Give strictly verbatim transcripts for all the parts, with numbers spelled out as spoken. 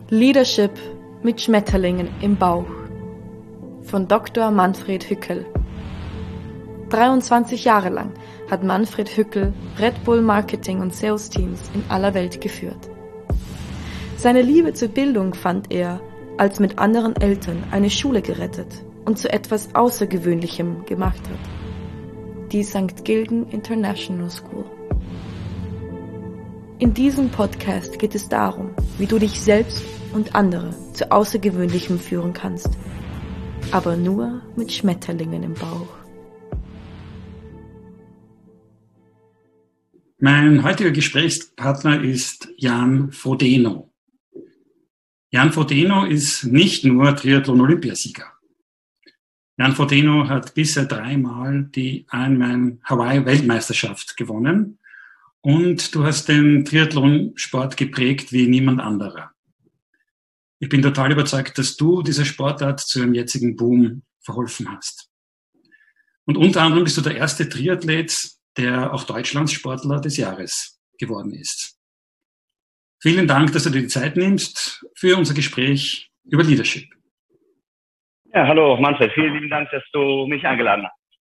Leadership mit Schmetterlingen im Bauch von Doktor Manfred Hückel. dreiundzwanzig Jahre lang hat Manfred Hückel Red Bull Marketing- und Sales-Teams in aller Welt geführt. Seine Liebe zur Bildung fand er, als mit anderen Eltern eine Schule gerettet und zu etwas Außergewöhnlichem gemacht hat. Die Sankt Gilgen International School. In diesem Podcast geht es darum, wie du dich selbst und andere zu Außergewöhnlichem führen kannst. Aber nur mit Schmetterlingen im Bauch. Mein heutiger Gesprächspartner ist Jan Frodeno. Jan Frodeno ist nicht nur Triathlon-Olympiasieger. Jan Frodeno hat bisher dreimal die Ironman Hawaii-Weltmeisterschaft gewonnen und du hast den Triathlon-Sport geprägt wie niemand anderer. Ich bin total überzeugt, dass du dieser Sportart zu ihrem jetzigen Boom verholfen hast. Und unter anderem bist du der erste Triathlet, der auch Deutschlands Sportler des Jahres geworden ist. Vielen Dank, dass du dir die Zeit nimmst für unser Gespräch über Leadership. Ja, hallo Manfred, vielen lieben Dank, dass du mich eingeladen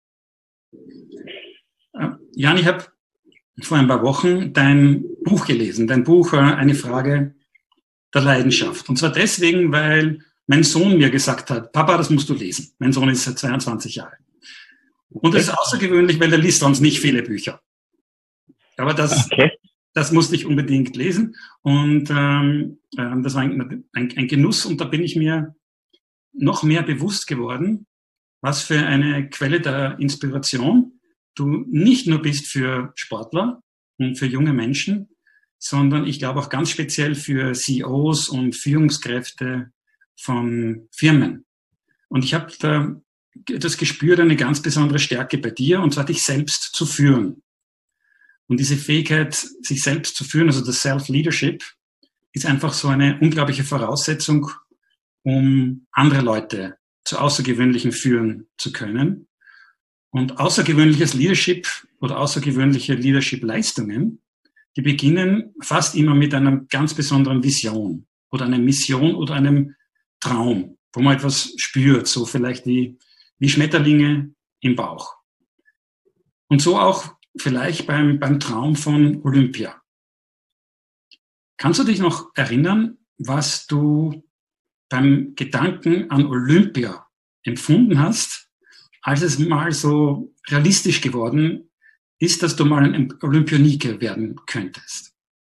hast. Jan, ich habe vor ein paar Wochen dein Buch gelesen, dein Buch Eine Frage der Leidenschaft. Und zwar deswegen, weil mein Sohn mir gesagt hat, Papa, das musst du lesen. Mein Sohn ist seit zweiundzwanzig Jahren. Und das ist außergewöhnlich, weil er liest sonst nicht viele Bücher. Aber das, okay. das musste ich unbedingt lesen. Und ähm, das war ein, ein, ein Genuss. Und da bin ich mir noch mehr bewusst geworden, was für eine Quelle der Inspiration du nicht nur bist für Sportler und für junge Menschen, sondern ich glaube auch ganz speziell für C E Os und Führungskräfte von Firmen. Und ich habe da das gespürt, eine ganz besondere Stärke bei dir, und zwar dich selbst zu führen. Und diese Fähigkeit, sich selbst zu führen, also das Self-Leadership, ist einfach so eine unglaubliche Voraussetzung, um andere Leute zu Außergewöhnlichem führen zu können. Und außergewöhnliches Leadership oder außergewöhnliche Leadership-Leistungen, die beginnen fast immer mit einer ganz besonderen Vision oder einer Mission oder einem Traum, wo man etwas spürt, so vielleicht wie, wie Schmetterlinge im Bauch. Und so auch vielleicht beim, beim Traum von Olympia. Kannst du dich noch erinnern, was du beim Gedanken an Olympia empfunden hast, als es mal so realistisch geworden ist, dass du mal ein Olympionike werden könntest?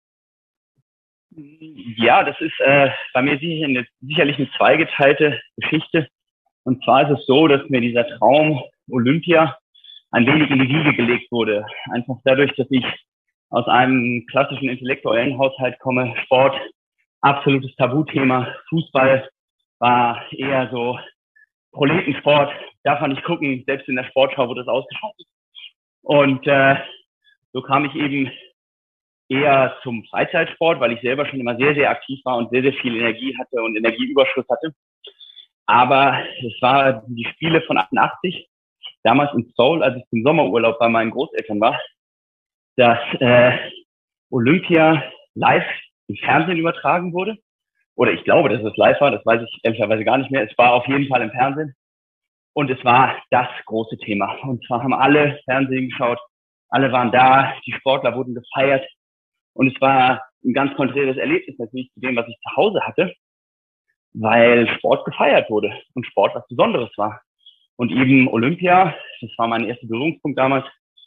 Ja, das ist äh, bei mir sicher eine, sicherlich eine zweigeteilte Geschichte. Und zwar ist es so, dass mir dieser Traum Olympia ein wenig in die Wiege gelegt wurde. Einfach dadurch, dass ich aus einem klassischen intellektuellen Haushalt komme. Sport, absolutes Tabuthema. Fußball war eher so Proletensport, darf man nicht gucken. Selbst in der Sportschau wurde das ausgeschaltet. Und äh, so kam ich eben eher zum Freizeitsport, weil ich selber schon immer sehr, sehr aktiv war und sehr, sehr viel Energie hatte und Energieüberschuss hatte. Aber es war die Spiele von achtundachtzig, damals in Seoul, als ich zum Sommerurlaub bei meinen Großeltern war, dass äh, Olympia live im Fernsehen übertragen wurde. Oder ich glaube, dass es live war, das weiß ich ehrlicherweise gar nicht mehr. Es war auf jeden Fall im Fernsehen. Und es war das große Thema. Und zwar haben alle Fernsehen geschaut, alle waren da, die Sportler wurden gefeiert. Und es war ein ganz konträres Erlebnis natürlich zu dem, was ich zu Hause hatte, weil Sport gefeiert wurde und Sport was Besonderes war. Und eben Olympia, das war mein erster Berührungspunkt damals,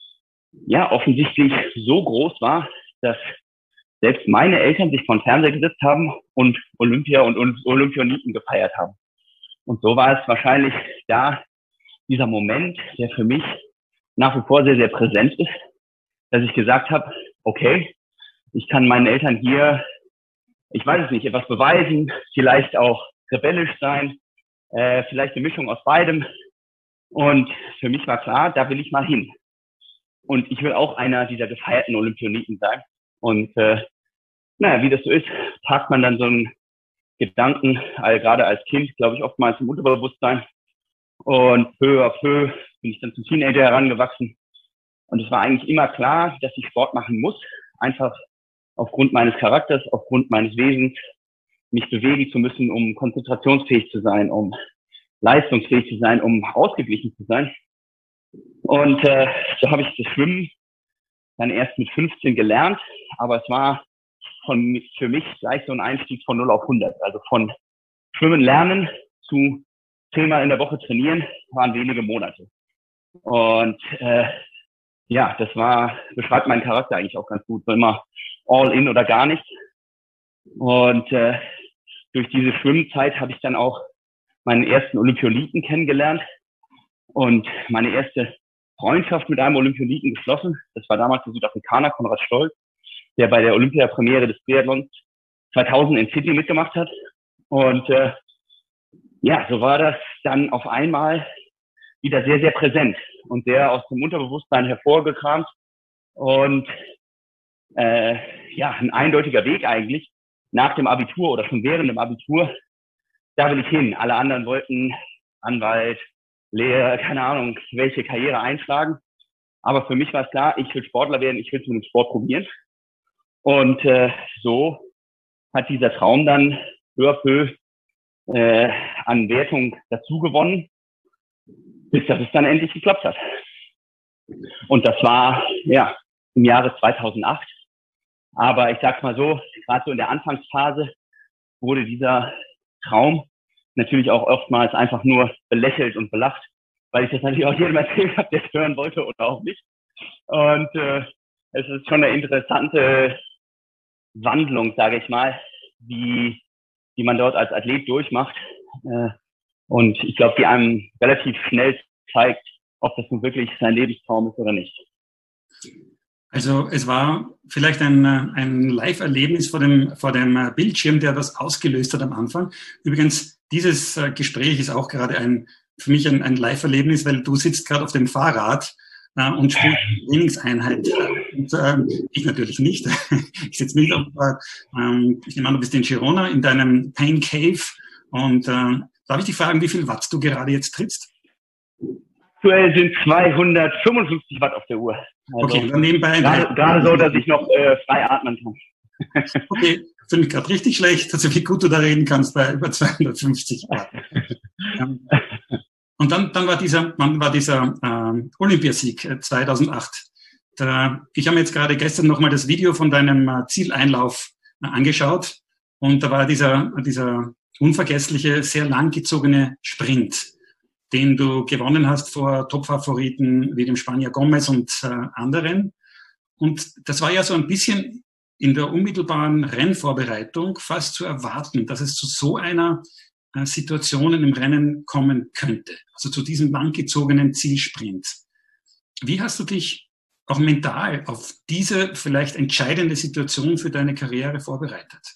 ja, offensichtlich so groß war, dass selbst meine Eltern sich vor den Fernseher gesetzt haben und Olympia und Olympioniken gefeiert haben. Und so war es wahrscheinlich da dieser Moment, der für mich nach wie vor sehr, sehr präsent ist, dass ich gesagt habe, okay, ich kann meinen Eltern hier, ich weiß es nicht, etwas beweisen, vielleicht auch rebellisch sein, äh, vielleicht eine Mischung aus beidem. Und für mich war klar, da will ich mal hin. Und ich will auch einer dieser gefeierten Olympioniken sein. Und äh, naja, wie das so ist, packt man dann so einen Gedanken, also gerade als Kind, glaube ich, oftmals im Unterbewusstsein. Und peu à peu bin ich dann zum Teenager herangewachsen. Und es war eigentlich immer klar, dass ich Sport machen muss. Einfach aufgrund meines Charakters, aufgrund meines Wesens. mich bewegen zu müssen, um konzentrationsfähig zu sein, um leistungsfähig zu sein, um ausgeglichen zu sein. Und äh, so habe ich das Schwimmen dann erst mit fünfzehn gelernt, aber es war von, für mich gleich so ein Einstieg von null auf hundert. Also von Schwimmen lernen zu zehnmal in der Woche trainieren, waren wenige Monate. Und äh, ja, das war, beschreibt meinen Charakter eigentlich auch ganz gut. So immer all in oder gar nichts. Und äh, durch diese Schwimmzeit habe ich dann auch meinen ersten Olympioliten kennengelernt und meine erste Freundschaft mit einem Olympioliten geschlossen. Das war damals der Südafrikaner Konrad Stolz, der bei der Olympiapremiere des Triathlons zweitausend in Sydney mitgemacht hat. Und äh, ja, so war das dann auf einmal wieder sehr, sehr präsent und sehr aus dem Unterbewusstsein hervorgekramt. Und äh, ja, ein eindeutiger Weg eigentlich nach dem Abitur oder schon während dem Abitur. Da will ich hin. Alle anderen wollten Anwalt, Lehrer, keine Ahnung, welche Karriere einschlagen. Aber für mich war es klar, ich will Sportler werden, ich will es mit dem Sport probieren. Und äh, so hat dieser Traum dann peu à peu äh, an Wertung dazu gewonnen, bis das es dann endlich geklappt hat. Und das war ja im Jahre zweitausendacht. Aber ich sag's mal so, gerade so in der Anfangsphase wurde dieser Traum natürlich auch oftmals einfach nur belächelt und belacht, weil ich das natürlich auch jedem erzählt habe, der es hören wollte oder auch nicht. Und äh, es ist schon eine interessante Wandlung, sage ich mal, die, die man dort als Athlet durchmacht. Äh, und ich glaube, die einem relativ schnell zeigt, ob das nun wirklich sein Lebenstraum ist oder nicht. Also es war vielleicht ein, ein Live-Erlebnis vor dem, vor dem Bildschirm, der das ausgelöst hat am Anfang. Übrigens, dieses Gespräch ist auch gerade ein, für mich ein, ein Live-Erlebnis, weil du sitzt gerade auf dem Fahrrad äh, und spielst eine Trainingseinheit. Und, äh, ich natürlich nicht. Ich sitze nicht auf, äh, ich nehme an, du bist in Girona in deinem Pain Cave. Und äh, darf ich dich fragen, wie viel Watt du gerade jetzt trittst? Aktuell sind zweihundertfünfundfünfzig Watt auf der Uhr. Also okay, dann nebenbei. Gerade, gerade so, dass ich noch äh, frei atmen kann. Okay, finde ich gerade richtig schlecht, also wie gut du da reden kannst bei über zweihundertfünfzig Watt. Und dann, dann war dieser, dann war dieser ähm, Olympiasieg zweitausendacht. Da, ich habe mir jetzt gerade gestern nochmal das Video von deinem äh, Zieleinlauf äh, angeschaut und da war dieser, dieser unvergessliche, sehr langgezogene Sprint, den du gewonnen hast vor Top-Favoriten wie dem Spanier Gomez und äh, anderen. Und das war ja so ein bisschen in der unmittelbaren Rennvorbereitung fast zu erwarten, dass es zu so einer äh, Situation im Rennen kommen könnte. Also zu diesem langgezogenen Zielsprint. Wie hast du dich auch mental auf diese vielleicht entscheidende Situation für deine Karriere vorbereitet?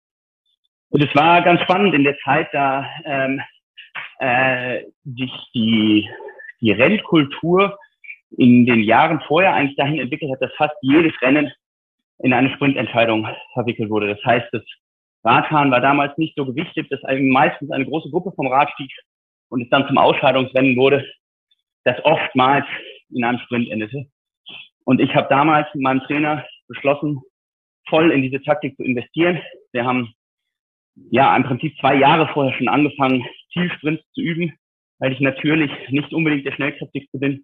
Und es war ganz spannend in der Zeit, da ähm, äh, sich die, die Rennkultur in den Jahren vorher eigentlich dahin entwickelt hat, dass fast jedes Rennen in eine Sprintentscheidung verwickelt wurde. Das heißt, das Radfahren war damals nicht so gewichtet, dass meistens eine große Gruppe vom Rad stieg und es dann zum Ausscheidungsrennen wurde, das oftmals in einem Sprint endete. Und ich habe damals mit meinem Trainer beschlossen, voll in diese Taktik zu investieren. Wir haben ja im Prinzip zwei Jahre vorher schon angefangen, Zielsprints zu üben, weil ich natürlich nicht unbedingt der Schnellkräftigste bin.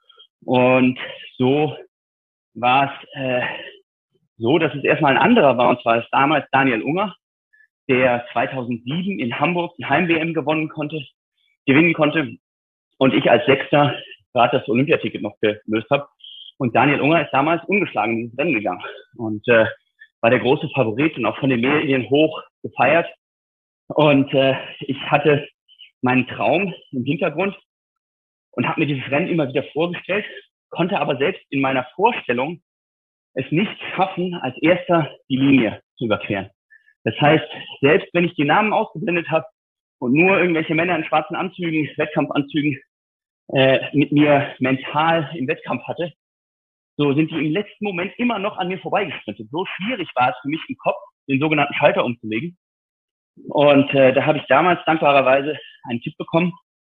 Und so war es äh, so, dass es erstmal ein anderer war, und zwar ist damals Daniel Unger, der zweitausendsieben in Hamburg die Heim-W M gewonnen konnte, gewinnen konnte und ich als Sechster gerade das Olympiaticket noch gelöst habe. Und Daniel Unger ist damals ungeschlagen in dieses Rennen gegangen und äh, war der große Favorit und auch von den Medien hoch gefeiert. Und äh, ich hatte meinen Traum im Hintergrund und habe mir dieses Rennen immer wieder vorgestellt, konnte aber selbst in meiner Vorstellung es nicht schaffen, als Erster die Linie zu überqueren. Das heißt, selbst wenn ich die Namen ausgeblendet habe und nur irgendwelche Männer in schwarzen Anzügen, Wettkampfanzügen äh, mit mir mental im Wettkampf hatte, so sind die im letzten Moment immer noch an mir vorbeigesprintet. So schwierig war es für mich im Kopf, den sogenannten Schalter umzulegen. Und äh, da habe ich damals dankbarerweise einen Tipp bekommen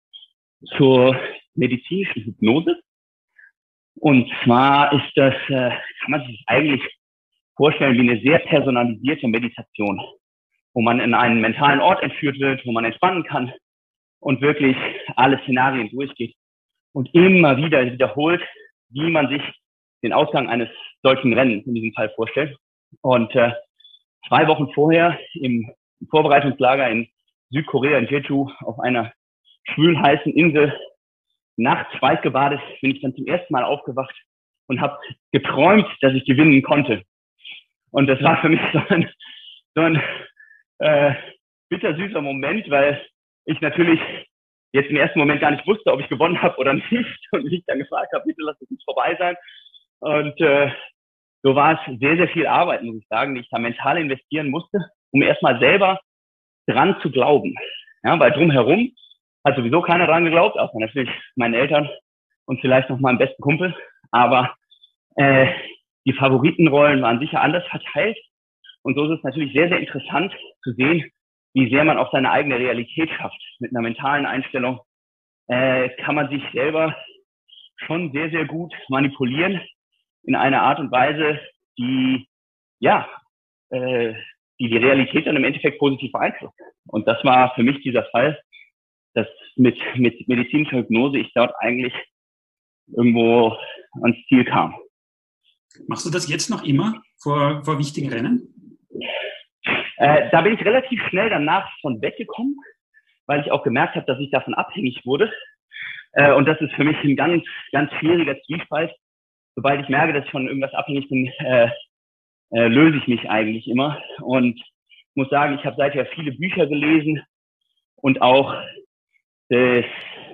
zur medizinischen Hypnose. Und zwar ist das, äh, kann man sich eigentlich vorstellen, wie eine sehr personalisierte Meditation. wo man in einen mentalen Ort entführt wird, wo man entspannen kann und wirklich alle Szenarien durchgeht und immer wieder wiederholt, wie man sich den Ausgang eines solchen Rennens in diesem Fall vorstellt. Und äh, zwei Wochen vorher im Vorbereitungslager in Südkorea, in Jeju, auf einer schwülheißen Insel, nachts schweißgebadet, bin ich dann zum ersten Mal aufgewacht und habe geträumt, dass ich gewinnen konnte. Und das war für mich so ein, so ein äh, bittersüßer Moment, weil ich natürlich jetzt im ersten Moment gar nicht wusste, ob ich gewonnen habe oder nicht und mich dann gefragt habe, bitte lass es nicht vorbei sein. Und äh, so war es sehr, sehr viel Arbeit, muss ich sagen, die ich da mental investieren musste, um erstmal selber dran zu glauben. Ja, weil drumherum hat sowieso keiner dran geglaubt, außer natürlich meine Eltern und vielleicht noch meinen besten Kumpel. Aber äh, die Favoritenrollen waren sicher anders verteilt. Und so ist es natürlich sehr, sehr interessant zu sehen, wie sehr man auch seine eigene Realität schafft. Mit einer mentalen Einstellung äh, kann man sich selber schon sehr, sehr gut manipulieren in einer Art und Weise, die ja äh, die die Realität dann im Endeffekt positiv beeinflusst. Und das war für mich dieser Fall, dass mit mit medizinischer Hypnose ich dort eigentlich irgendwo ans Ziel kam. Machst du das jetzt noch immer vor, vor wichtigen Rennen? Äh, da bin ich relativ schnell danach von weggekommen, weil ich auch gemerkt habe, dass ich davon abhängig wurde. Äh, und das ist für mich ein ganz, ganz schwieriger Zwiespalt. Sobald ich merke, dass ich von irgendwas abhängig bin, äh, äh, löse ich mich eigentlich immer. Und ich muss sagen, ich habe seither viele Bücher gelesen und auch das,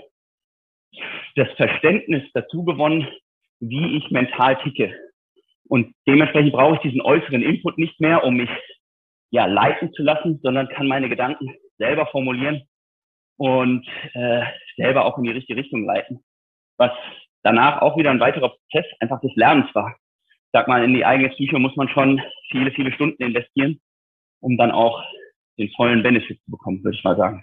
das Verständnis dazu gewonnen, wie ich mental ticke. Und dementsprechend brauche ich diesen äußeren Input nicht mehr, um mich ja leiten zu lassen, sondern kann meine Gedanken selber formulieren und äh, selber auch in die richtige Richtung leiten. Was danach auch wieder ein weiterer Prozess einfach des Lernens war. Ich sag mal, in die eigene Psyche muss man schon viele, viele Stunden investieren, um dann auch den vollen Benefit zu bekommen, würde ich mal sagen.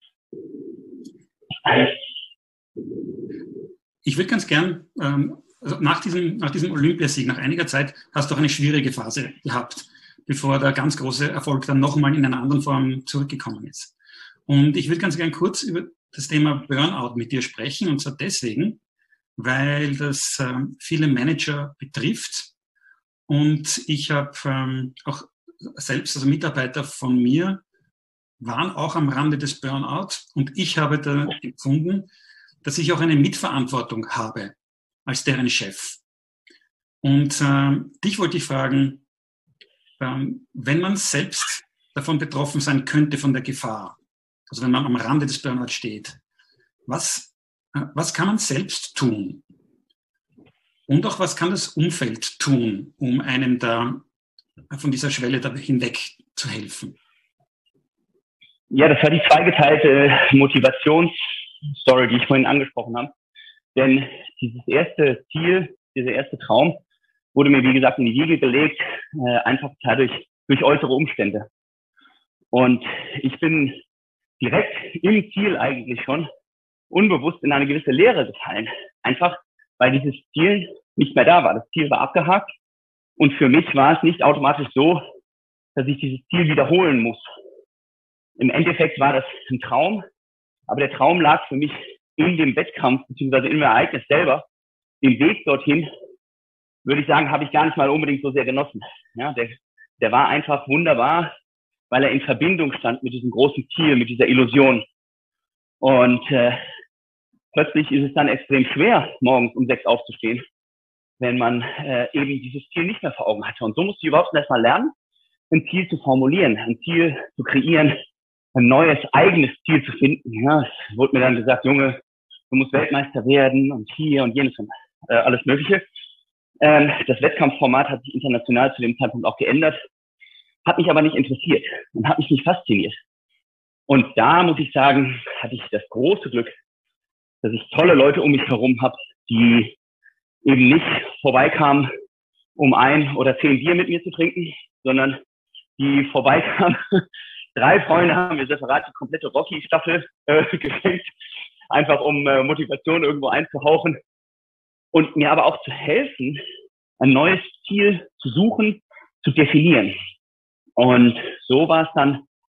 Ich würde ganz gern, ähm, also nach diesem, nach diesem Olympiasieg, nach einiger Zeit, hast du auch eine schwierige Phase gehabt, bevor der ganz große Erfolg dann nochmal in einer anderen Form zurückgekommen ist. Und ich würde ganz gern kurz über das Thema Burnout mit dir sprechen, und zwar deswegen, weil das ähm, viele Manager betrifft. Und ich habe ähm, auch selbst, also Mitarbeiter von mir, waren auch am Rande des Burnout. Und ich habe da empfunden, dass ich auch eine Mitverantwortung habe als deren Chef. Und ähm, dich wollte ich fragen, ähm, wenn man selbst davon betroffen sein könnte von der Gefahr, also wenn man am Rande des Burnout steht, was, äh, was kann man selbst tun? Und auch was kann das Umfeld tun, um einem da von dieser Schwelle da hinweg zu helfen? Ja, das war die zweigeteilte Motivationsstory, die ich vorhin angesprochen habe. Denn dieses erste Ziel, dieser erste Traum wurde mir, wie gesagt, in die Wiege gelegt, äh, einfach dadurch, durch äußere Umstände. Und ich bin direkt im Ziel eigentlich schon unbewusst in eine gewisse Leere gefallen. Einfach, weil dieses Ziel nicht mehr da war. Das Ziel war abgehakt. Und für mich war es nicht automatisch so, dass ich dieses Ziel wiederholen muss. Im Endeffekt war das ein Traum, aber der Traum lag für mich in dem Wettkampf, beziehungsweise im Ereignis selber. Den Weg dorthin, würde ich sagen, habe ich gar nicht mal unbedingt so sehr genossen. Ja, der, der war einfach wunderbar, weil er in Verbindung stand mit diesem großen Ziel, mit dieser Illusion. Und äh, plötzlich ist es dann extrem schwer, morgens um sechs aufzustehen, wenn man äh, eben dieses Ziel nicht mehr vor Augen hatte. Und so musste ich überhaupt erst mal lernen, ein Ziel zu formulieren, ein Ziel zu kreieren, ein neues, eigenes Ziel zu finden. Ja, es wurde mir dann gesagt, Junge, du musst Weltmeister werden und hier und jenes und äh, alles Mögliche. Ähm, das Wettkampfformat hat sich international zu dem Zeitpunkt auch geändert, hat mich aber nicht interessiert und hat mich nicht fasziniert. Und da, muss ich sagen, hatte ich das große Glück, dass ich tolle Leute um mich herum habe, die eben nicht vorbeikamen, um ein oder zehn Bier mit mir zu trinken, sondern die vorbeikamen. Drei Freunde haben mir separat die komplette Rocky-Staffel äh, geschenkt, einfach um äh, Motivation irgendwo einzuhauchen und mir aber auch zu helfen, ein neues Ziel zu suchen, zu definieren. Und so war es dann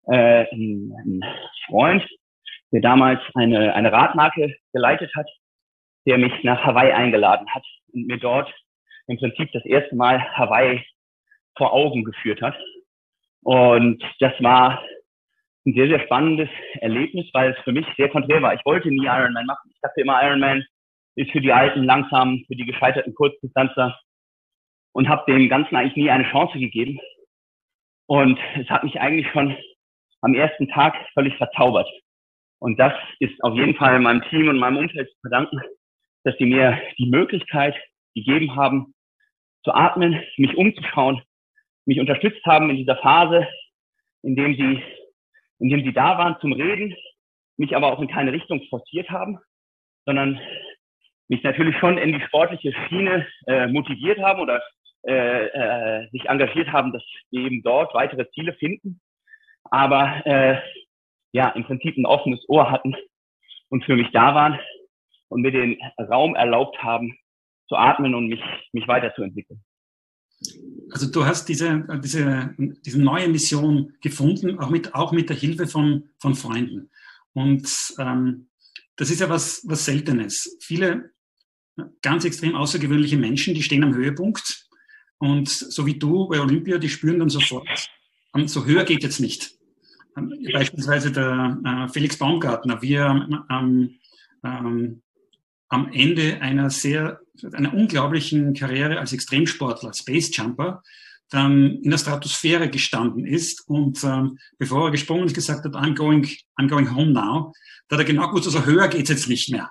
äh, ein, ein Freund, der damals eine, eine Radmarke geleitet hat, der mich nach Hawaii eingeladen hat und mir dort im Prinzip das erste Mal Hawaii vor Augen geführt hat. Und das war ein sehr, sehr spannendes Erlebnis, weil es für mich sehr konträr war. Ich wollte nie Ironman machen. Ich dachte immer, Ironman ist für die alten, langsamen, für die gescheiterten Kurzdistanzler und habe dem Ganzen eigentlich nie eine Chance gegeben. Und es hat mich eigentlich schon am ersten Tag völlig verzaubert. Und das ist auf jeden Fall meinem Team und meinem Umfeld zu verdanken, dass sie mir die Möglichkeit gegeben haben, zu atmen, mich umzuschauen, mich unterstützt haben in dieser Phase, in dem sie, in dem sie da waren zum Reden, mich aber auch in keine Richtung forciert haben, sondern mich natürlich schon in die sportliche Schiene äh, motiviert haben oder äh, äh, sich engagiert haben, dass wir eben dort weitere Ziele finden, aber äh, ja im Prinzip ein offenes Ohr hatten und für mich da waren und mir den Raum erlaubt haben, zu atmen und mich, mich weiterzuentwickeln. Also du hast diese, diese, diese neue Mission gefunden, auch mit, auch mit der Hilfe von, von Freunden. Und ähm, das ist ja was, was Seltenes. Viele ganz extrem außergewöhnliche Menschen, die stehen am Höhepunkt und so wie du bei Olympia, die spüren dann sofort, so höher geht jetzt nicht. Beispielsweise der äh, Felix Baumgartner, wie er ähm, ähm, am Ende einer sehr, einer unglaublichen Karriere als Extremsportler, als Basejumper, dann in der Stratosphäre gestanden ist und ähm, bevor er gesprungen ist, gesagt hat, I'm going, I'm going home now, da hat er genau gewusst, also höher geht's jetzt nicht mehr.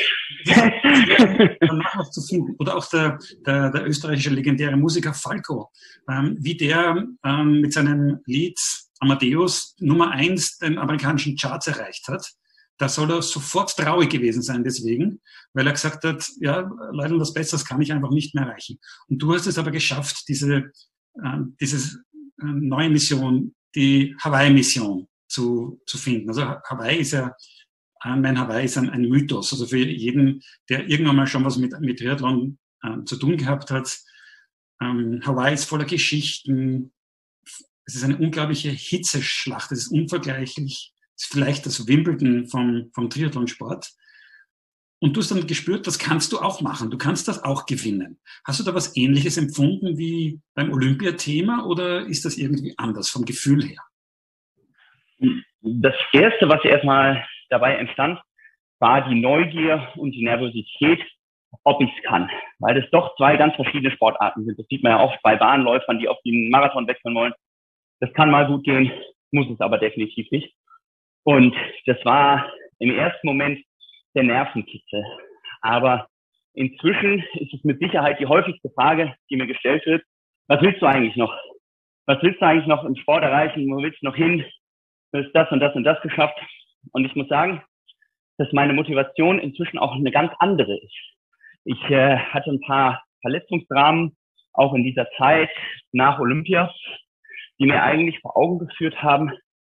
Danach noch zu finden. Oder auch der, der, der österreichische legendäre Musiker Falco, ähm, wie der ähm, mit seinem Lied Amadeus Nummer eins den amerikanischen Charts erreicht hat. Da soll er sofort traurig gewesen sein deswegen, weil er gesagt hat, ja, leider was Besseres kann ich einfach nicht mehr erreichen. Und du hast es aber geschafft, diese, äh, diese äh, neue Mission, die Hawaii-Mission zu, zu finden. Also Hawaii ist ja, Ironman Hawaii ist ein, ein Mythos. Also für jeden, der irgendwann mal schon was mit, mit Triathlon äh, zu tun gehabt hat, ähm, Hawaii ist voller Geschichten. Es ist eine unglaubliche Hitzeschlacht. Es ist unvergleichlich. Es ist vielleicht das Wimbledon vom, vom Triathlonsport. Und du hast dann gespürt, das kannst du auch machen. Du kannst das auch gewinnen. Hast du da was Ähnliches empfunden wie beim Olympiathema oder ist das irgendwie anders vom Gefühl her? Das Erste, was erstmal dabei entstand, war die Neugier und die Nervosität, ob ich es kann. Weil das doch zwei ganz verschiedene Sportarten sind. Das sieht man ja oft bei Bahnläufern, die auf den Marathon wechseln wollen. Das kann mal gut gehen, muss es aber definitiv nicht. Und das war im ersten Moment der Nervenkitzel. Aber inzwischen ist es mit Sicherheit die häufigste Frage, die mir gestellt wird. Was willst du eigentlich noch? Was willst du eigentlich noch im Sport erreichen? Wo willst du noch hin? Du hast das und das und das geschafft. Und ich muss sagen, dass meine Motivation inzwischen auch eine ganz andere ist. Ich äh, hatte ein paar Verletzungsdramen, auch in dieser Zeit nach Olympia, die mir eigentlich vor Augen geführt haben,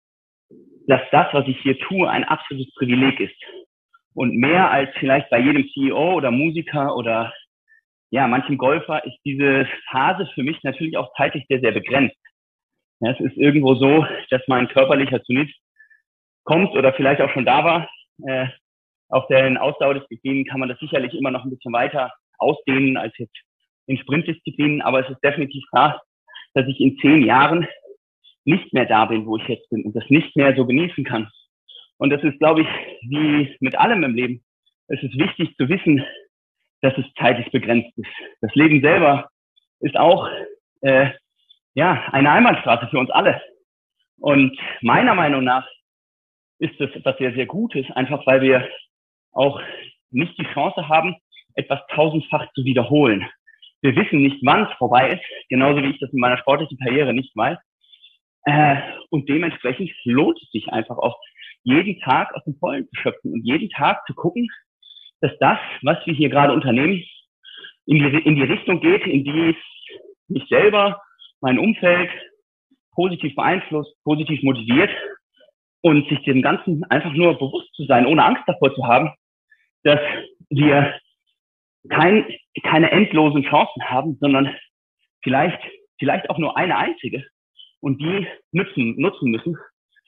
dass das, was ich hier tue, ein absolutes Privileg ist. Und mehr als vielleicht bei jedem C E O oder Musiker oder ja manchem Golfer ist diese Phase für mich natürlich auch zeitlich sehr, sehr begrenzt. Ja, es ist irgendwo so, dass mein körperlicher Zenit kommt oder vielleicht auch schon da war. Äh, auf den Ausdauerdisziplinen kann man das sicherlich immer noch ein bisschen weiter ausdehnen als jetzt in Sprintdisziplinen, aber es ist definitiv klar, dass ich in zehn Jahren nicht mehr da bin, wo ich jetzt bin und das nicht mehr so genießen kann. Und das ist, glaube ich, wie mit allem im Leben. Es ist wichtig zu wissen, dass es zeitlich begrenzt ist. Das Leben selber ist auch äh, ja eine Einbahnstraße für uns alle. Und meiner Meinung nach ist das etwas sehr, sehr Gutes, einfach weil wir auch nicht die Chance haben, etwas tausendfach zu wiederholen. Wir wissen nicht, wann es vorbei ist, genauso wie ich das in meiner sportlichen Karriere nicht weiß. Äh, und dementsprechend lohnt es sich einfach auch, jeden Tag aus dem Vollen zu schöpfen und jeden Tag zu gucken, dass das, was wir hier gerade unternehmen, in die, in die Richtung geht, in die es mich selber, mein Umfeld positiv beeinflusst, positiv motiviert und sich dem Ganzen einfach nur bewusst zu sein, ohne Angst davor zu haben, dass wir kein, keine endlosen Chancen haben, sondern vielleicht, vielleicht auch nur eine einzige und die nutzen, nutzen müssen,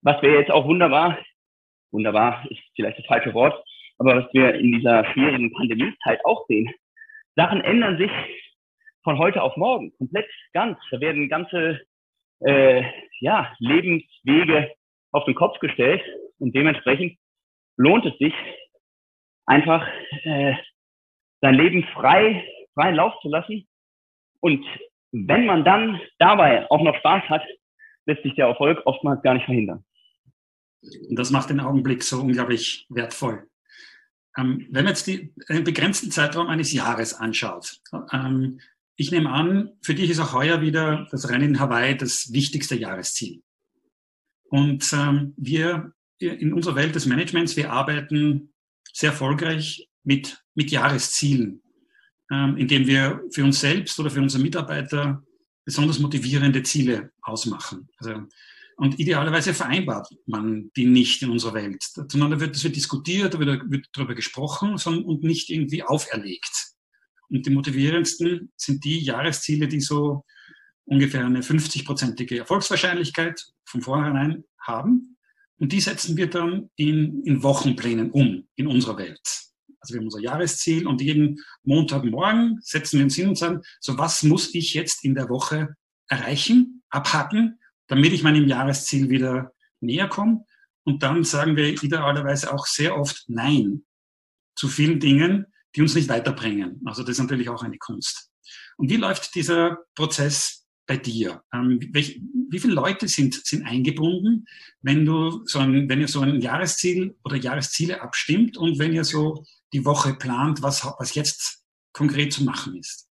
was wir jetzt auch wunderbar, wunderbar ist vielleicht das falsche Wort, aber was wir in dieser schwierigen Pandemiezeit auch sehen, Sachen ändern sich von heute auf morgen, komplett, ganz. Da werden ganze äh, ja, Lebenswege auf den Kopf gestellt und dementsprechend lohnt es sich, einfach äh, sein Leben frei, freien Lauf zu lassen. Und wenn man dann dabei auch noch Spaß hat, lässt sich der Erfolg oftmals gar nicht verhindern. Und das macht den Augenblick so unglaublich wertvoll. Ähm, wenn man jetzt die, einen begrenzten Zeitraum eines Jahres anschaut, ähm, ich nehme an, für dich ist auch heuer wieder das Rennen in Hawaii das wichtigste Jahresziel. Und ähm, wir in unserer Welt des Managements, wir arbeiten sehr erfolgreich mit, mit Jahreszielen, ähm, indem wir für uns selbst oder für unsere Mitarbeiter besonders motivierende Ziele ausmachen. Also, und idealerweise vereinbart man die nicht in unserer Welt, sondern da wird, das wird diskutiert, da wird, wird darüber gesprochen sondern, und nicht irgendwie auferlegt. Und die motivierendsten sind die Jahresziele, die so ungefähr eine fünfzig-prozentige Erfolgswahrscheinlichkeit von vornherein haben. Und die setzen wir dann in, in Wochenplänen um in unserer Welt. Also wir haben unser Jahresziel und jeden Montagmorgen setzen wir uns hin und sagen, so was muss ich jetzt in der Woche erreichen, abhaken, damit ich meinem Jahresziel wieder näher komme. Und dann sagen wir idealerweise auch sehr oft Nein zu vielen Dingen, die uns nicht weiterbringen. Also das ist natürlich auch eine Kunst. Und wie läuft dieser Prozess bei dir? Ähm, welch, wie viele Leute sind, sind eingebunden, wenn du so ein, wenn ihr so ein Jahresziel oder Jahresziele abstimmt und wenn ihr so die Woche plant, was, was jetzt konkret zu machen ist?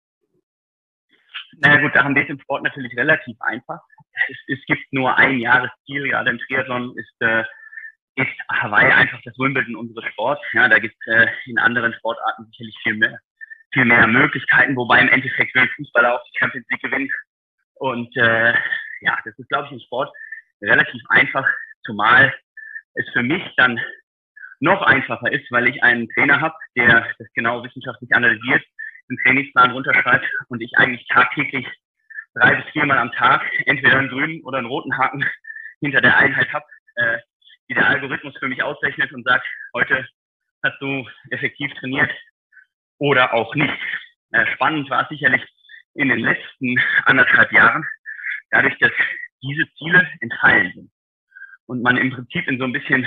Naja gut, da haben wir es im Sport natürlich relativ einfach. Es, es gibt nur ein Jahresziel, gerade im Triathlon ist äh, ist Hawaii einfach das Wimbledon unseres Sports. Ja, da gibt es äh, in anderen Sportarten sicherlich viel mehr, viel mehr Möglichkeiten, wobei im Endeffekt will Fußballer auch die Champions League gewinnen. Und äh, ja, das ist, glaube ich, im Sport relativ einfach, zumal es für mich dann noch einfacher ist, weil ich einen Trainer habe, der das genau wissenschaftlich analysiert, den Trainingsplan runterschreibt und ich eigentlich tagtäglich drei bis viermal am Tag entweder einen grünen oder einen roten Haken hinter der Einheit habe, äh, die der Algorithmus für mich ausrechnet und sagt, heute hast du effektiv trainiert oder auch nicht. Äh, spannend war es sicherlich in den letzten anderthalb Jahren, dadurch, dass diese Ziele entfallen sind und man im Prinzip in so ein bisschen,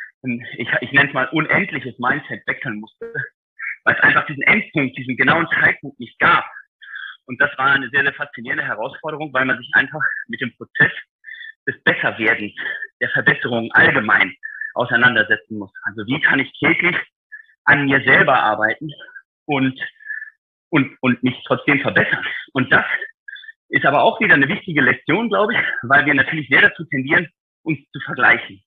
ich, ich nenne es mal unendliches Mindset wechseln musste, weil es einfach diesen Endpunkt, diesen genauen Zeitpunkt nicht gab. Und das war eine sehr, sehr faszinierende Herausforderung, weil man sich einfach mit dem Prozess des Besserwerdens, der Verbesserung allgemein auseinandersetzen muss. Also wie kann ich täglich an mir selber arbeiten und, und, und mich trotzdem verbessern? Und das ist aber auch wieder eine wichtige Lektion, glaube ich, weil wir natürlich sehr dazu tendieren, uns zu vergleichen.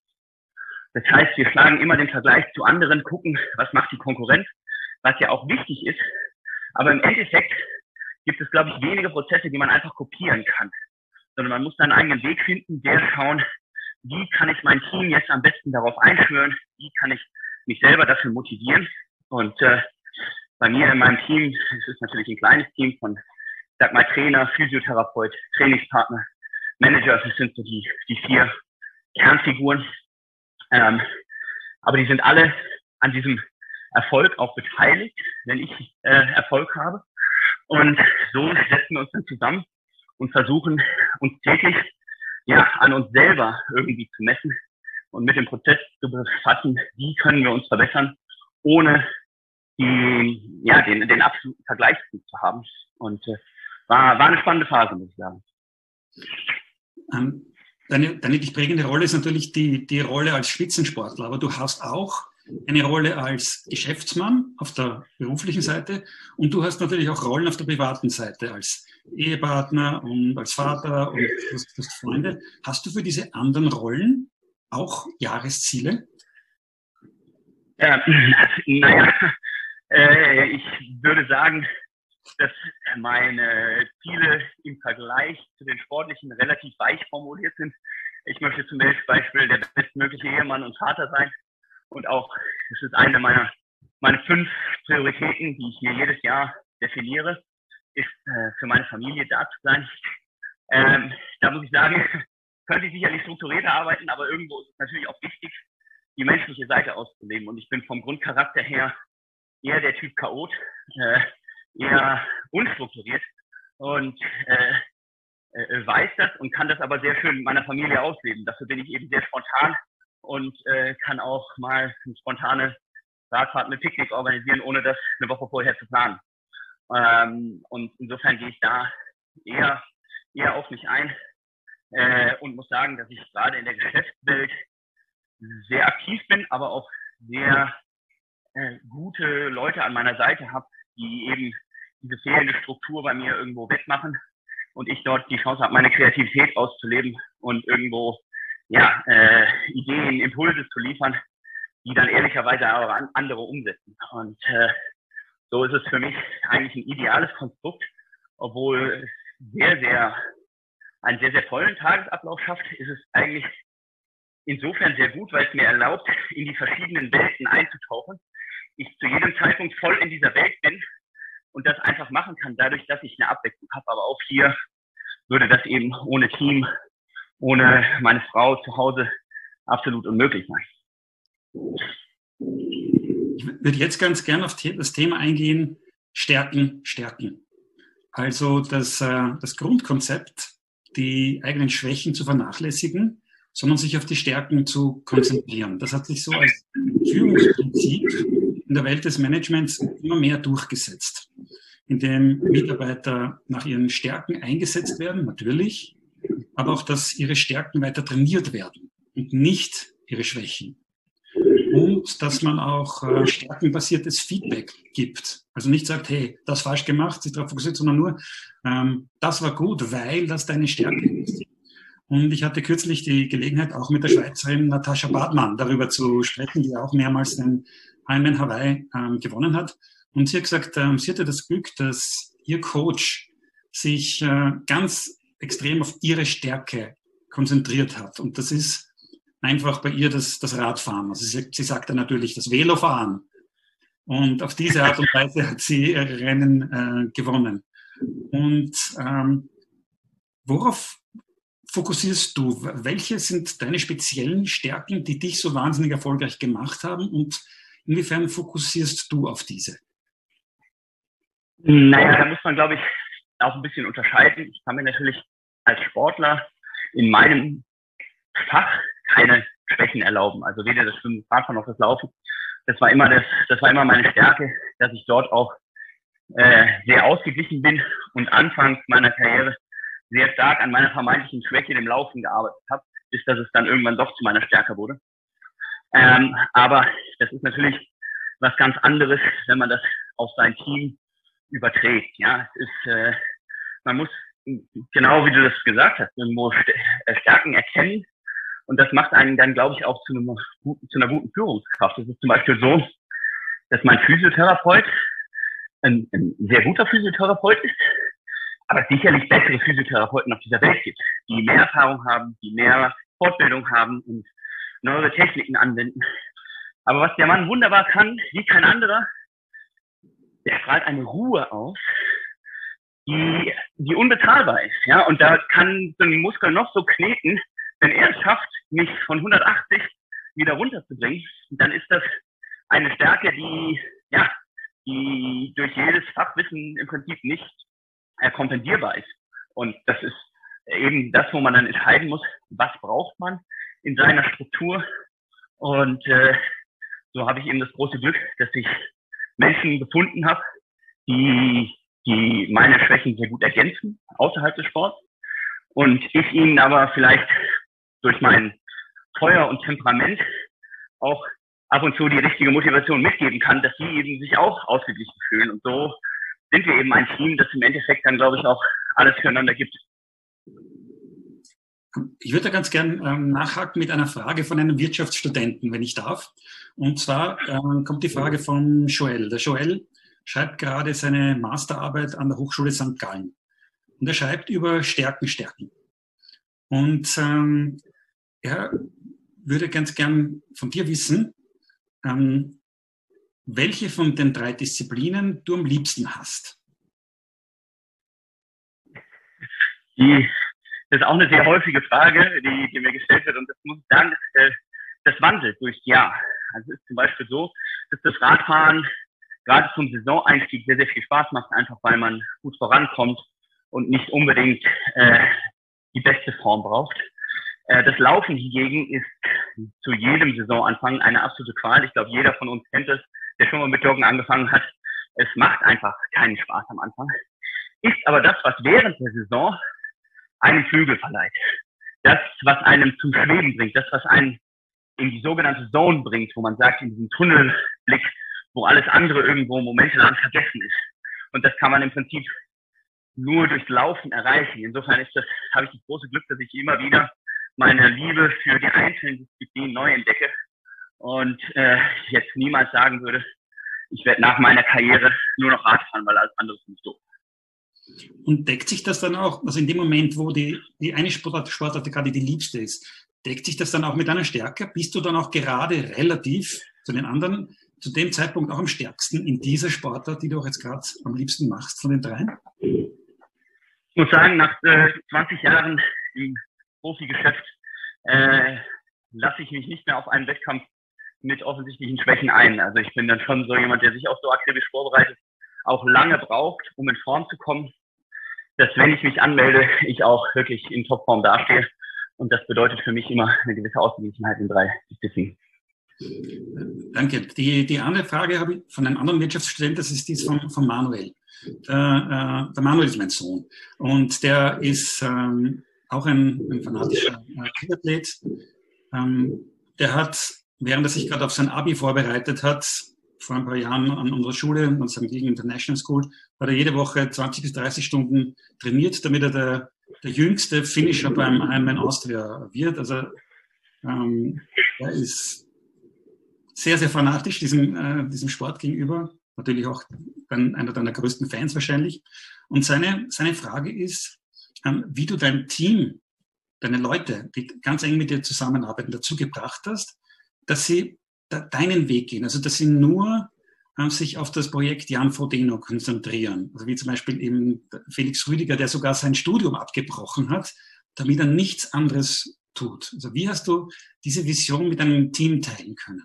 Das heißt, wir schlagen immer den Vergleich zu anderen, gucken, was macht die Konkurrenz, was ja auch wichtig ist. Aber im Endeffekt gibt es, glaube ich, wenige Prozesse, die man einfach kopieren kann. Sondern man muss seinen eigenen Weg finden, der schauen, wie kann ich mein Team jetzt am besten darauf einschwören, wie kann ich mich selber dafür motivieren. Und äh, bei mir in meinem Team, es ist natürlich ein kleines Team von, ich sag mal, Trainer, Physiotherapeut, Trainingspartner, Manager, das sind so die, die vier Kernfiguren. Ähm, aber die sind alle an diesem Erfolg auch beteiligt, wenn ich äh, Erfolg habe. Und so setzen wir uns dann zusammen und versuchen uns täglich ja an uns selber irgendwie zu messen und mit dem Prozess zu befassen, wie können wir uns verbessern, ohne die, ja, den, den absoluten Vergleich zu haben. Und äh, war, war eine spannende Phase, muss ich sagen. Ähm, deine, deine dich prägende Rolle ist natürlich die, die Rolle als Spitzensportler, aber du hast auch eine Rolle als Geschäftsmann auf der beruflichen Seite und du hast natürlich auch Rollen auf der privaten Seite als Ehepartner und als Vater und du hast, du hast Freunde. Hast du für diese anderen Rollen auch Jahresziele? Ja, naja, äh, ich würde sagen, dass meine Ziele im Vergleich zu den sportlichen relativ weich formuliert sind. Ich möchte zum Beispiel der bestmögliche Ehemann und Vater sein. Und auch, das ist eine meiner, meine fünf Prioritäten, die ich mir jedes Jahr definiere, ist äh, für meine Familie da zu sein. Ähm, da muss ich sagen, könnte ich sicherlich strukturierter arbeiten, aber irgendwo ist es natürlich auch wichtig, die menschliche Seite auszuleben. Und ich bin vom Grundcharakter her eher der Typ Chaot, äh, eher unstrukturiert und äh, äh, weiß das und kann das aber sehr schön mit meiner Familie ausleben. Dafür bin ich eben sehr spontan und äh, kann auch mal eine spontane Radfahrt mit Picknick organisieren, ohne das eine Woche vorher zu planen. Ähm, und insofern gehe ich da eher, eher auf mich ein äh, und muss sagen, dass ich gerade in der Geschäftswelt sehr aktiv bin, aber auch sehr äh, gute Leute an meiner Seite habe, die eben diese fehlende Struktur bei mir irgendwo wettmachen und ich dort die Chance habe, meine Kreativität auszuleben und irgendwo ja, äh, Ideen, Impulse zu liefern, die dann ehrlicherweise aber an andere umsetzen. Und äh, so ist es für mich eigentlich ein ideales Konstrukt, obwohl es sehr, sehr, einen sehr, sehr vollen Tagesablauf schafft, ist es eigentlich insofern sehr gut, weil es mir erlaubt, in die verschiedenen Welten einzutauchen. Ich zu jedem Zeitpunkt voll in dieser Welt bin und das einfach machen kann, dadurch, dass ich eine Abwechslung habe. Aber auch hier würde das eben ohne Team, ohne meine Frau zu Hause absolut unmöglich sein. Ich würde jetzt ganz gern auf das Thema eingehen, Stärken, Stärken. Also das, das Grundkonzept, die eigenen Schwächen zu vernachlässigen, sondern sich auf die Stärken zu konzentrieren. Das hat sich so als Führungsprinzip in der Welt des Managements immer mehr durchgesetzt, indem Mitarbeiter nach ihren Stärken eingesetzt werden, natürlich, aber auch, dass ihre Stärken weiter trainiert werden und nicht ihre Schwächen. Und dass man auch äh, stärkenbasiertes Feedback gibt. Also nicht sagt, hey, das falsch gemacht, sich darauf fokussiert, sondern nur, ähm, das war gut, weil das deine Stärke ist. Und ich hatte kürzlich die Gelegenheit, auch mit der Schweizerin Natascha Badmann darüber zu sprechen, die auch mehrmals den Ironman Hawaii ähm, gewonnen hat. Und sie hat gesagt, ähm, sie hatte das Glück, dass ihr Coach sich äh, ganz extrem auf ihre Stärke konzentriert hat. Und das ist einfach bei ihr das, das Radfahren. Also sie, sie sagte natürlich das Velofahren. Und auf diese Art und Weise hat sie ihre Rennen äh, gewonnen. Und ähm, worauf fokussierst du? Welche sind deine speziellen Stärken, die dich so wahnsinnig erfolgreich gemacht haben? Und inwiefern fokussierst du auf diese? Naja, da muss man, glaube ich, auch ein bisschen unterscheiden. Ich kann mir natürlich als Sportler in meinem Fach keine Schwächen erlauben. Also weder das Schwimmen, das Radfahren noch das Laufen. Das war immer das, das war immer meine Stärke, dass ich dort auch äh, sehr ausgeglichen bin und anfangs meiner Karriere sehr stark an meiner vermeintlichen Schwäche, dem Laufen, gearbeitet habe, bis dass es dann irgendwann doch zu meiner Stärke wurde. Ähm, aber das ist natürlich was ganz anderes, wenn man das auf sein Team überträgt. Ja, es ist, äh, man muss, genau wie du das gesagt hast, irgendwo Stärken erkennen. Und das macht einen dann, glaube ich, auch zu, einem guten, zu einer guten Führungskraft. Es ist zum Beispiel so, dass mein Physiotherapeut ein, ein sehr guter Physiotherapeut ist, aber sicherlich bessere Physiotherapeuten auf dieser Welt gibt, die mehr Erfahrung haben, die mehr Fortbildung haben und neue Techniken anwenden. Aber was der Mann wunderbar kann, wie kein anderer, der strahlt eine Ruhe aus, die, die unbezahlbar ist. Ja? Und da kann so ein Muskel noch so kneten, wenn er es schafft, mich von hundertachtzig wieder runterzubringen, dann ist das eine Stärke, die, ja, die durch jedes Fachwissen im Prinzip nicht äh, kompensierbar ist. Und das ist eben das, wo man dann entscheiden muss, was braucht man in seiner Struktur. Und äh, so habe ich eben das große Glück, dass ich Menschen gefunden habe, die, die meine Schwächen sehr gut ergänzen, außerhalb des Sports. Und ich ihnen aber vielleicht durch mein Feuer und Temperament auch ab und zu die richtige Motivation mitgeben kann, dass sie eben sich auch ausgeglichen fühlen. Und so sind wir eben ein Team, das im Endeffekt dann, glaube ich, auch alles füreinander gibt. Ich würde da ganz gern ähm, nachhaken mit einer Frage von einem Wirtschaftsstudenten, wenn ich darf. Und zwar ähm, kommt die Frage von Joel. Der Joel schreibt gerade seine Masterarbeit an der Hochschule Sankt Gallen. Und er schreibt über Stärken, Stärken. Und ähm, er würde ganz gern von dir wissen, ähm, welche von den drei Disziplinen du am liebsten hast. Die, Das ist auch eine sehr häufige Frage, die, die mir gestellt wird. Und das muss ich sagen, das, äh, das wandelt durchs Jahr. Also es ist zum Beispiel so, dass das Radfahren gerade zum Saisoneinstieg sehr, sehr viel Spaß macht, einfach weil man gut vorankommt und nicht unbedingt äh, die beste Form braucht. Äh, das Laufen hingegen ist zu jedem Saisonanfang eine absolute Qual. Ich glaube, jeder von uns kennt das, der schon mal mit Joggen angefangen hat. Es macht einfach keinen Spaß am Anfang. Ist aber das, was während der Saison einen Flügel verleiht. Das, was einem zum Schweben bringt, das, was einen in die sogenannte Zone bringt, wo man sagt, in diesen Tunnelblick, wo alles andere irgendwo momentan vergessen ist. Und das kann man im Prinzip nur durchs Laufen erreichen. Insofern ist das, habe ich das große Glück, dass ich immer wieder meine Liebe für die einzelnen Disziplinen neu entdecke und äh, jetzt niemals sagen würde, ich werde nach meiner Karriere nur noch Rad fahren, weil alles andere ist nicht so. Und deckt sich das dann auch, also in dem Moment, wo die, die eine Sportart, Sportart gerade die liebste ist, deckt sich das dann auch mit deiner Stärke? Bist du dann auch gerade relativ zu den anderen, zu dem Zeitpunkt auch am stärksten in dieser Sportart, die du auch jetzt gerade am liebsten machst von den dreien? Ich muss sagen, nach äh, zwanzig Jahren im Profigeschäft äh, lasse ich mich nicht mehr auf einen Wettkampf mit offensichtlichen Schwächen ein. Also ich bin dann schon so jemand, der sich auch so akribisch vorbereitet, auch lange braucht, um in Form zu kommen, dass wenn ich mich anmelde, ich auch wirklich in Topform dastehe. Und das bedeutet für mich immer eine gewisse Ausgeglichenheit in drei Disziplinen. Danke. Die, die andere Frage habe ich von einem anderen Wirtschaftsstudent, das ist dies von, von Manuel. Der, äh, der Manuel ist mein Sohn und der ist ähm, auch ein, ein fanatischer äh, Triathlet. Ähm, der hat, während er sich gerade auf sein Abi vorbereitet hat, vor ein paar Jahren an unserer Schule, an Sankt Liegen International School, hat er jede Woche zwanzig bis dreißig Stunden trainiert, damit er der, der jüngste Finisher beim Ironman Austria wird. Also ähm, er ist sehr, sehr fanatisch diesem, äh, diesem Sport gegenüber. Natürlich auch dann einer deiner größten Fans wahrscheinlich. Und seine, seine Frage ist, ähm, wie du dein Team, deine Leute, die ganz eng mit dir zusammenarbeiten, dazu gebracht hast, dass sie da, deinen Weg gehen. Also dass sie nur ähm, sich auf das Projekt Jan Frodeno konzentrieren. Also wie zum Beispiel eben Felix Rüdiger, der sogar sein Studium abgebrochen hat, damit er nichts anderes tut. Also wie hast du diese Vision mit deinem Team teilen können?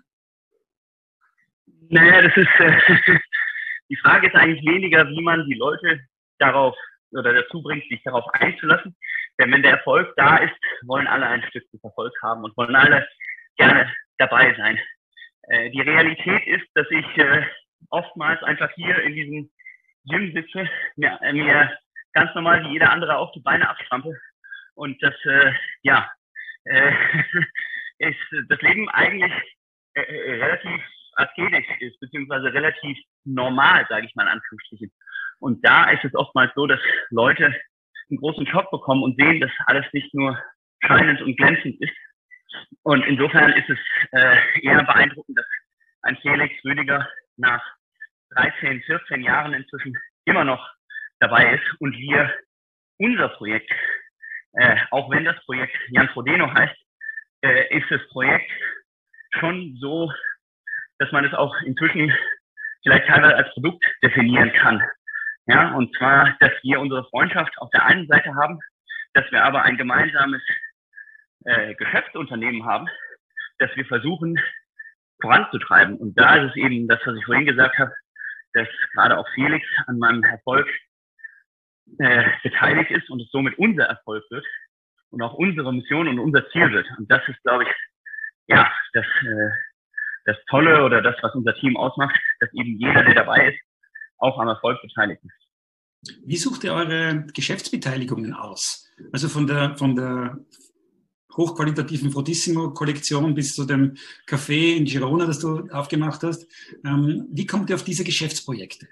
Naja, das ist, äh, die Frage ist eigentlich weniger, wie man die Leute darauf oder dazu bringt, sich darauf einzulassen. Denn wenn der Erfolg da ist, wollen alle ein Stück des Erfolgs haben und wollen alle gerne dabei sein. Äh, die Realität ist, dass ich äh, oftmals einfach hier in diesem Gym sitze, mir, äh, mir ganz normal wie jeder andere auch die Beine abstrampel und das, äh, ja, äh, ist das Leben eigentlich äh, relativ asketisch ist, beziehungsweise relativ normal, sage ich mal in Anführungsstrichen. Und da ist es oftmals so, dass Leute einen großen Schock bekommen und sehen, dass alles nicht nur scheinend und glänzend ist. Und insofern ist es äh, eher beeindruckend, dass ein Felix Rüdiger nach dreizehn, vierzehn Jahren inzwischen immer noch dabei ist und wir unser Projekt, äh, auch wenn das Projekt Jan Frodeno heißt, äh, ist das Projekt schon so, dass man es auch inzwischen vielleicht teilweise als Produkt definieren kann. Ja, und zwar, dass wir unsere Freundschaft auf der einen Seite haben, dass wir aber ein gemeinsames äh, Geschäftsunternehmen haben, das wir versuchen voranzutreiben. Und da ist es eben das, was ich vorhin gesagt habe, dass gerade auch Felix an meinem Erfolg äh, beteiligt ist und es somit unser Erfolg wird und auch unsere Mission und unser Ziel wird. Und das ist, glaube ich, ja, das äh, das Tolle oder das, was unser Team ausmacht, dass eben jeder, der dabei ist, auch am Erfolg beteiligt ist. Wie sucht ihr eure Geschäftsbeteiligungen aus? Also von der, von der hochqualitativen Frodissimo-Kollektion bis zu dem Café in Girona, das du aufgemacht hast. Ähm, wie kommt ihr auf diese Geschäftsprojekte?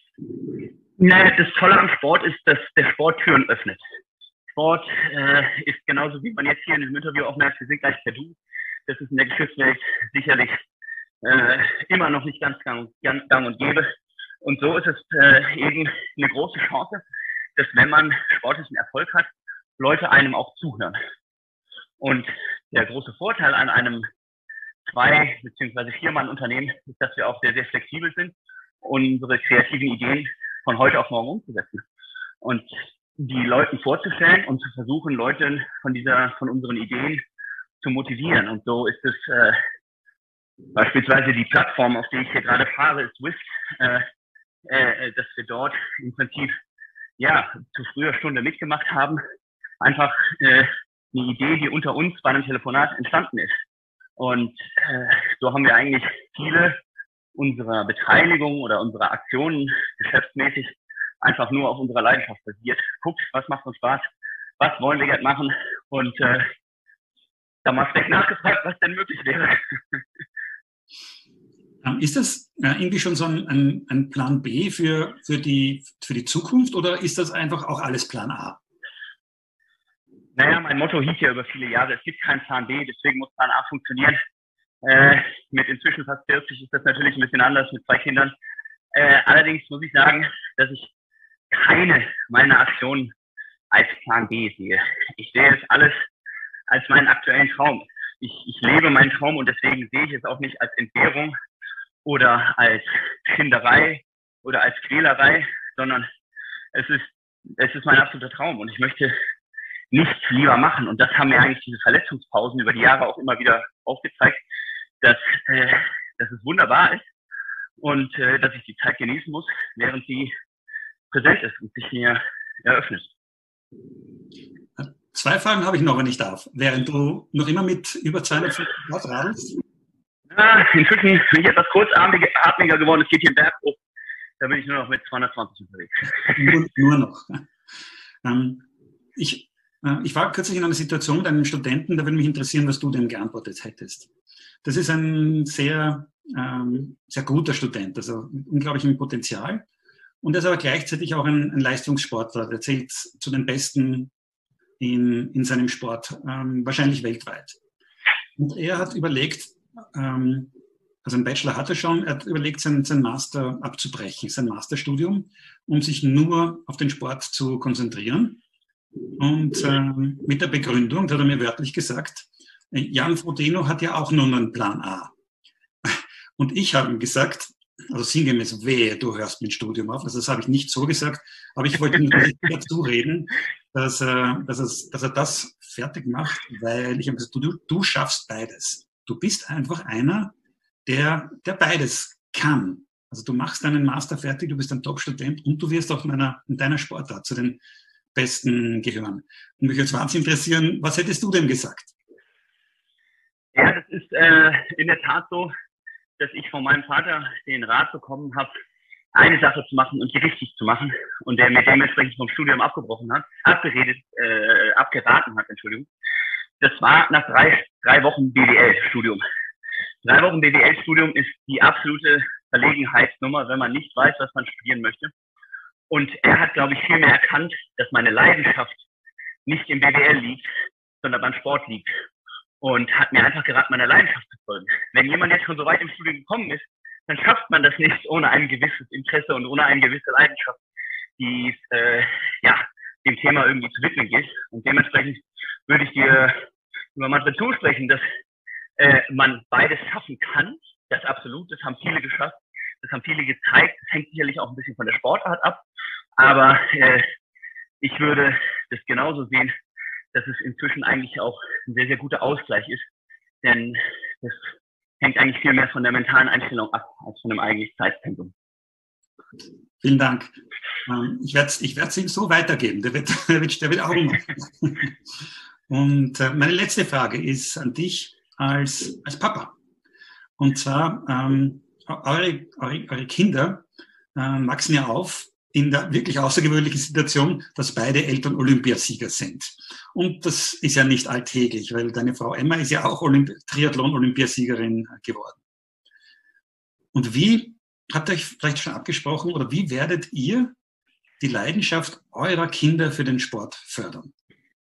Naja, das Tolle am Sport ist, dass der Sport Türen öffnet. Sport äh, ist genauso, wie man jetzt hier in dem Interview auch merkt, wir sind gleich per Du. Das ist in der Geschäftswelt sicherlich äh, immer noch nicht ganz gang, gang, gang und gäbe. Und so ist es äh, eben eine große Chance, dass wenn man sportlichen Erfolg hat, Leute einem auch zuhören. Und der große Vorteil an einem Zwei- bzw. Vier-Mann-Unternehmen ist, dass wir auch sehr, sehr flexibel sind, unsere kreativen Ideen von heute auf morgen umzusetzen. Und die Leuten vorzustellen und zu versuchen, Leute von dieser, von unseren Ideen zu motivieren. Und so ist es äh, beispielsweise die Plattform, auf der ich hier gerade fahre, ist Whisk, äh, äh, dass wir dort im Prinzip ja zu früher Stunde mitgemacht haben. Einfach äh, eine Idee, die unter uns bei einem Telefonat entstanden ist. Und äh, so haben wir eigentlich viele unserer Beteiligung oder unserer Aktionen geschäftsmäßig einfach nur auf unserer Leidenschaft basiert. Guckt, was macht uns Spaß, was wollen wir jetzt machen und äh, da mal vielleicht nachgefragt, was denn möglich wäre. Ist das irgendwie schon so ein, ein, ein Plan B für, für, die, für die Zukunft oder ist das einfach auch alles Plan A? Naja, mein Motto hieß ja über viele Jahre, es gibt keinen Plan B, deswegen muss Plan A funktionieren. Äh, mit inzwischen fast vierzig ist das natürlich ein bisschen anders mit zwei Kindern. Äh, allerdings muss ich sagen, dass ich keine meiner Aktionen als Plan B sehe. Ich sehe es alles als meinen aktuellen Traum. Ich, ich lebe meinen Traum und deswegen sehe ich es auch nicht als Entbehrung oder als Schinderei oder als Quälerei, sondern es ist, es ist mein absoluter Traum und ich möchte nichts lieber machen. Und das haben mir eigentlich diese Verletzungspausen über die Jahre auch immer wieder aufgezeigt, dass, äh, dass es wunderbar ist und äh, dass ich die Zeit genießen muss, während sie präsent ist und sich mir eröffnet. Zwei Fragen habe ich noch, wenn ich darf. Während du noch immer mit über zweihundertfünfzig Grad radelst? Ja, inzwischen bin ich etwas kurzatmiger geworden. Es geht hier im Berg hoch. Da bin ich nur noch mit zweihundertzwanzig unterwegs. Nur, nur noch. Ähm, ich, äh, ich war kürzlich in einer Situation mit einem Studenten, da würde mich interessieren, was du denn geantwortet hättest. Das ist ein sehr, ähm, sehr guter Student, also mit unglaublichem Potenzial. Und er ist aber gleichzeitig auch ein, ein Leistungssportler. Der zählt zu den Besten in, in seinem Sport, ähm, wahrscheinlich weltweit. Und er hat überlegt, ähm, also einen Bachelor hat er schon, er hat überlegt, sein, sein Master abzubrechen, sein Masterstudium, um sich nur auf den Sport zu konzentrieren. Und ähm, mit der Begründung, da hat er mir wörtlich gesagt, Jan Frodeno hat ja auch nur einen Plan A. Und ich habe ihm gesagt, also sinngemäß, wehe, du hörst mit dem Studium auf. Also das habe ich nicht so gesagt, aber ich wollte ihm dazu reden, dass er, dass, er, dass er das fertig macht, weil ich habe gesagt, du, du schaffst beides. Du bist einfach einer, der, der beides kann. Also du machst deinen Master fertig, du bist ein Top-Student und du wirst auch in, einer, in deiner Sportart zu den Besten gehören. Und mich jetzt wahnsinnig interessieren, was hättest du denn gesagt? Ja, das ist äh, in der Tat so, dass ich von meinem Vater den Rat bekommen habe, eine Sache zu machen und die richtig zu machen und der mir dementsprechend vom Studium abgebrochen hat, abgeredet, äh, abgeraten hat, Entschuldigung. Das war nach drei, drei Wochen B W L-Studium. Drei Wochen B W L-Studium ist die absolute Verlegenheitsnummer, wenn man nicht weiß, was man studieren möchte. Und er hat, glaube ich, viel mehr erkannt, dass meine Leidenschaft nicht im B W L liegt, sondern beim Sport liegt. Und hat mir einfach geraten, meiner Leidenschaft zu folgen. Wenn jemand jetzt schon so weit im Studium gekommen ist, dann schafft man das nicht ohne ein gewisses Interesse und ohne eine gewisse Leidenschaft, die äh, ja, dem Thema irgendwie zu widmen geht. Und dementsprechend würde ich dir über Madrid zusprechen, dass äh, man beides schaffen kann. Das absolut, das haben viele geschafft, das haben viele gezeigt. Das hängt sicherlich auch ein bisschen von der Sportart ab. Aber äh, ich würde das genauso sehen, dass es inzwischen eigentlich auch ein sehr, sehr guter Ausgleich ist. Denn das hängt eigentlich viel mehr von der mentalen Einstellung ab, als von dem eigentlichen Zeitpensum. Vielen Dank. Ich werde es ich werd's ihm so weitergeben. Der wird, der wird, der wird Augen machen. Und meine letzte Frage ist an dich als, als Papa. Und zwar, ähm, eure, eure, eure Kinder äh, wachsen ja auf in der wirklich außergewöhnlichen Situation, dass beide Eltern Olympiasieger sind. Und das ist ja nicht alltäglich, weil deine Frau Emma ist ja auch Olymp- Triathlon-Olympiasiegerin geworden. Und wie, habt ihr euch vielleicht schon abgesprochen, oder wie werdet ihr die Leidenschaft eurer Kinder für den Sport fördern?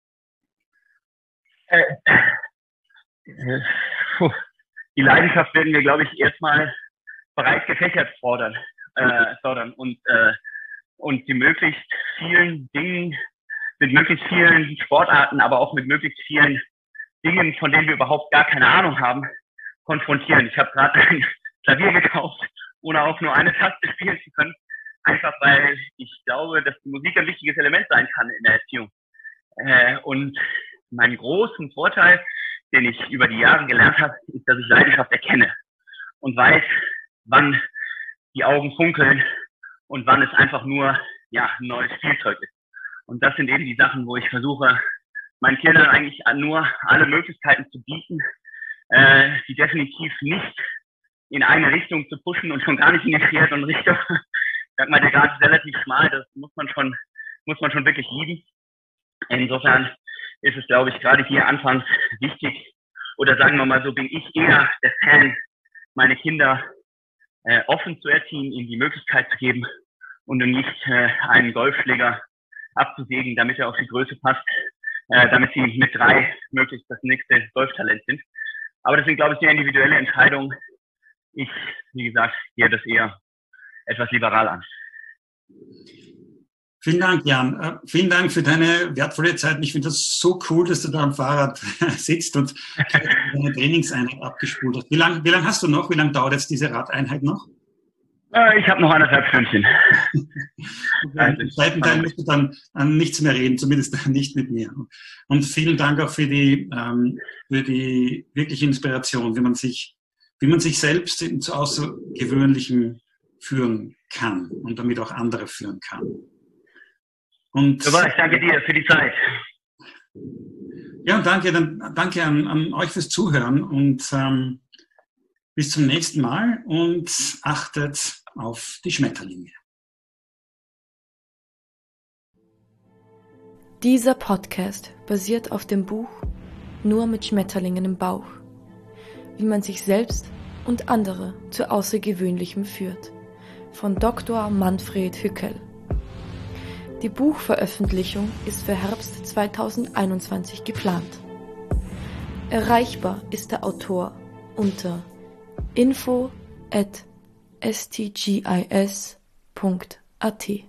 Äh, äh, die Leidenschaft werden wir, glaube ich, erstmal breit gefächert fordern, äh, fördern und äh, und die möglichst vielen Dingen, mit möglichst vielen Sportarten, aber auch mit möglichst vielen Dingen, von denen wir überhaupt gar keine Ahnung haben, konfrontieren. Ich habe gerade ein Klavier gekauft, ohne auch nur eine Taste spielen zu können. einfach weil ich glaube, dass die Musik ein wichtiges Element sein kann in der Erziehung. Äh, und meinen großen Vorteil, den ich über die Jahre gelernt habe, ist, dass ich Leidenschaft erkenne und weiß, wann die Augen funkeln und wann es einfach nur ja, ein neues Spielzeug ist. Und das sind eben die Sachen, wo ich versuche, meinen Kindern eigentlich nur alle Möglichkeiten zu bieten, äh, die definitiv nicht in eine Richtung zu pushen und schon gar nicht in die Triathlon-Richtung. Sag mal, der Grad ist relativ schmal, das muss man schon, muss man schon wirklich lieben. Insofern ist es, glaube ich, gerade hier anfangs wichtig, oder sagen wir mal so, bin ich eher der Fan, meine Kinder äh, offen zu erziehen, ihnen die Möglichkeit zu geben und nicht äh, einen Golfschläger abzusägen, damit er auf die Größe passt, äh, damit sie mit drei möglichst das nächste Golftalent sind. Aber das sind, glaube ich, sehr individuelle Entscheidungen. Ich, wie gesagt, gehe das eher etwas liberal an. Vielen Dank, Jan. Äh, vielen Dank für deine wertvolle Zeit. Ich finde das so cool, dass du da am Fahrrad sitzt und deine Trainingseinheit abgespult hast. Wie lange wie lang hast du noch? Wie lange dauert jetzt diese Radeinheit noch? Äh, ich habe noch anderthalb Stündchen. Also, Im zweiten Teil musst du dann an nichts mehr reden, zumindest nicht mit mir. Und vielen Dank auch für die, ähm, für die wirkliche Inspiration, wie man sich, wie man sich selbst zu Außergewöhnlichem führen kann und damit auch andere führen kann. Und, Super, ich danke dir für die Zeit. Ja, und danke, dann, danke an, an euch fürs Zuhören und ähm, bis zum nächsten Mal und achtet auf die Schmetterlinge. Dieser Podcast basiert auf dem Buch Nur mit Schmetterlingen im Bauch, wie man sich selbst und andere zu Außergewöhnlichem führt, von Doktor Manfred Hückel. Die Buchveröffentlichung ist für Herbst zweitausendeinundzwanzig geplant. Erreichbar ist der Autor unter info at s t g i s punkt a t.